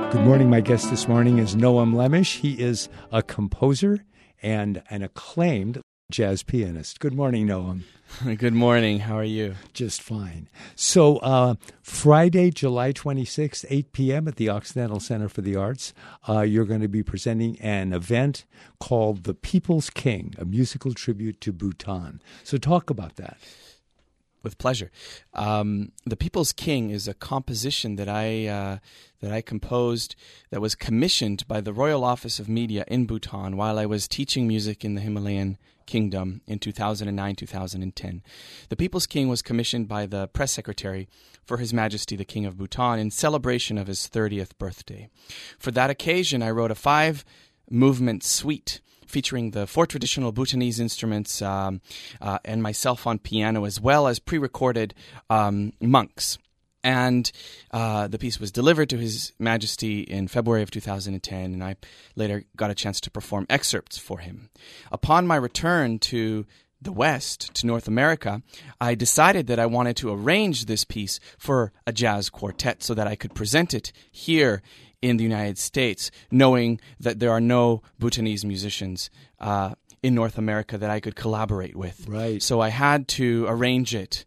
Good morning. My guest this morning is Noam Lemisch. He is a composer and an acclaimed jazz pianist. Good morning, Noam. Good morning. How are you? Just fine. So Friday, July 26th, 8 p.m. at the Occidental Center for the Arts, you're going to be presenting an event called The People's King, a musical tribute to Bhutan. So talk about that. With pleasure. The People's King is a composition that I composed that was commissioned by the Royal Office of Media in Bhutan while I was teaching music in the Himalayan Kingdom in 2009-2010. The People's King was commissioned by the press secretary for His Majesty the King of Bhutan in celebration of his 30th birthday. For that occasion, I wrote a 5-movement suite featuring the 4 traditional Bhutanese instruments and myself on piano, as well as pre-recorded monks. And the piece was delivered to His Majesty in February of 2010, and I later got a chance to perform excerpts for him. Upon my return to the West, to North America, I decided that I wanted to arrange this piece for a jazz quartet so that I could present it here in the United States, knowing that there are no Bhutanese musicians in North America that I could collaborate with. Right. So I had to arrange it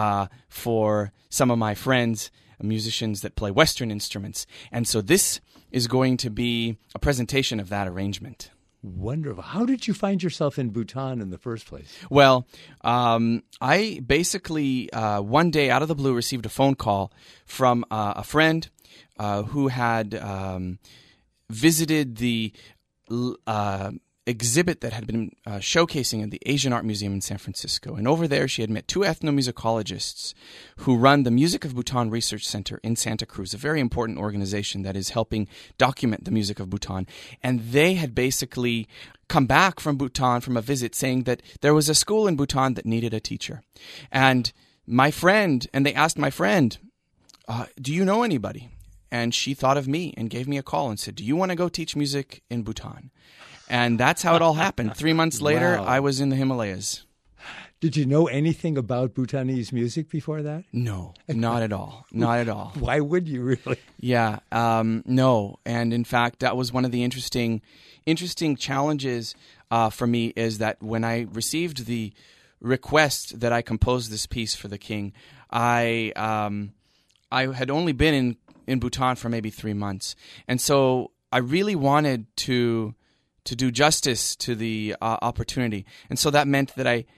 for some of my friends, musicians that play Western instruments. And so this is going to be a presentation of that arrangement. Wonderful. How did you find yourself in Bhutan in the first place? Well, I basically one day out of the blue received a phone call from a friend who had visited the exhibit that had been showcasing at the Asian Art Museum in San Francisco. And over there, she had met 2 ethnomusicologists who run the Music of Bhutan Research Center in Santa Cruz, a very important organization that is helping document the music of Bhutan. And they had basically come back from Bhutan from a visit saying that there was a school in Bhutan that needed a teacher. And they asked my friend, do you know anybody? And she thought of me and gave me a call and said, do you want to go teach music in Bhutan? And that's how it all happened. 3 months later, Wow. I was in the Himalayas. Did you know anything about Bhutanese music before that? No, not at all. Not at all. Why would you really? Yeah, no. And in fact, that was one of the interesting challenges for me, is that when I received the request that I compose this piece for the king, I had only been in Bhutan for maybe 3 months. And so I really wanted to do justice to the opportunity. And so that meant that I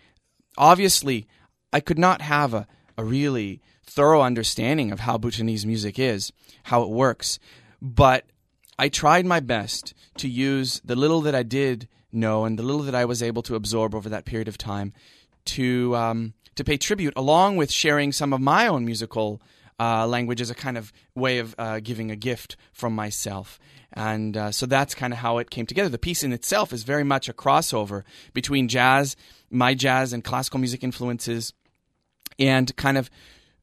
could not have a really thorough understanding of how Bhutanese music is, how it works. But I tried my best to use the little that I did know and the little that I was able to absorb over that period of time to pay tribute, along with sharing some of my own musical language as a kind of way of giving a gift from myself. And so that's kind of how it came together. The piece in itself is very much a crossover between jazz, my jazz and classical music influences, and kind of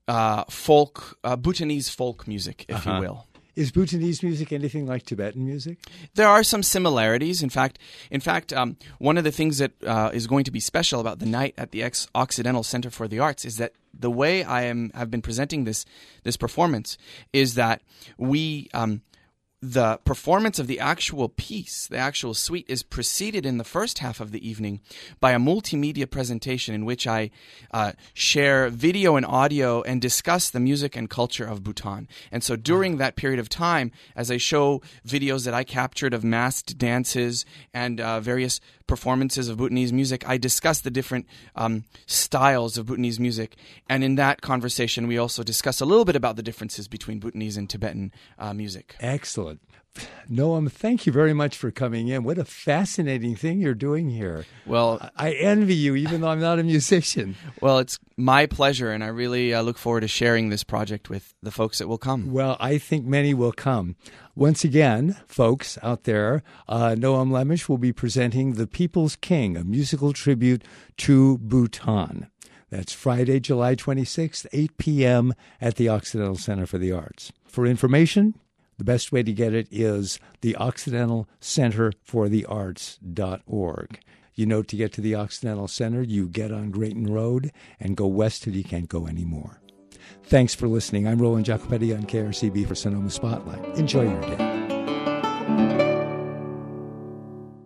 folk, Bhutanese folk music, if you will. Is Bhutanese music anything like Tibetan music? There are some similarities. In fact, one of the things that is going to be special about the night at the Occidental Center for the Arts is that the way I've been presenting this performance is that the performance of the actual piece, the actual suite, is preceded in the first half of the evening by a multimedia presentation in which I share video and audio and discuss the music and culture of Bhutan. And so during that period of time, as I show videos that I captured of masked dances and various performances of Bhutanese music, I discuss the different styles of Bhutanese music. And in that conversation, we also discuss a little bit about the differences between Bhutanese and Tibetan music. Excellent. Noam, thank you very much for coming in. What a fascinating thing you're doing here. Well, I envy you, even though I'm not a musician. Well, it's my pleasure, and I really look forward to sharing this project with the folks that will come. Well, I think many will come. Once again, folks out there, Noam Lemisch will be presenting The People's King, a musical tribute to Bhutan. That's Friday, July 26th, 8 p.m. at the Occidental Center for the Arts. For information, the best way to get it is the Occidental Center for the Arts.org. You know, to get to the Occidental Center, you get on Grayton Road and go west till you can't go anymore. Thanks for listening. I'm Roland Jacopetti on KRCB for Sonoma Spotlight. Enjoy your day.